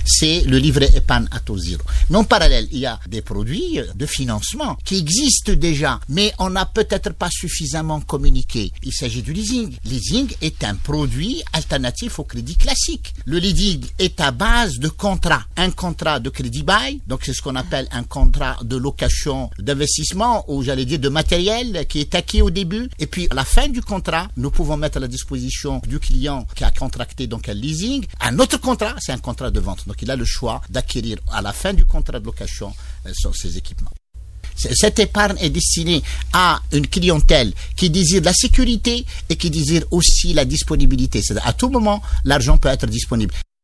c'est le livret épargne à taux zéro. Mais en parallèle, il y a des produits de financement qui existent déjà, mais on n'a peut-être pas suffisamment communiqué. Il s'agit du leasing. Leasing est un produit alternatif au crédit classique. Le leasing est à base de contrats. Un contrat de crédit bail, donc c'est ce qu'on appelle un contrat de location d'investissement, ou j'allais dire de matériel qui est acquis au début. Et puis à la fin du contrat, nous pouvons mettre à la disposition du client qui a contracté donc un leasing un autre contrat, c'est un contrat de vente. Donc il a le choix d'acquérir à la fin du contrat de location ces équipements. Cette épargne est destinée à une clientèle qui désire la sécurité et qui désire aussi la disponibilité. C'est-à-dire à tout moment, l'argent peut être disponible.